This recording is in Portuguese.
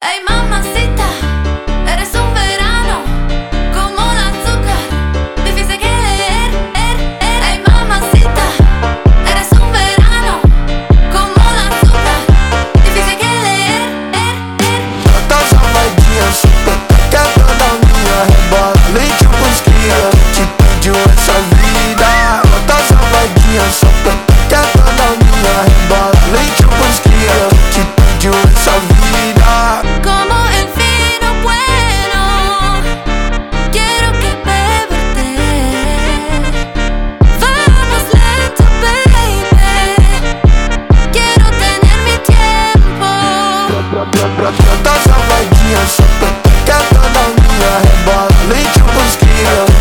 Hey mamacita, eres un verano, como el azúcar, difícil que leer. Hey mamacita, eres un verano, como el azúcar, difícil que leer. Tá safadinha, super quieta da minha rebola, leite busquinha, te pediu essa vida. Tá safadinha, super quieta da minha rebola, leite busquinha, te pediu essa vida. Como el vino bueno, quiero que beberte. Vamos lento, baby, quiero tener mi tiempo. Tá safadinha, super quieta da minha rebola, leite busquinha.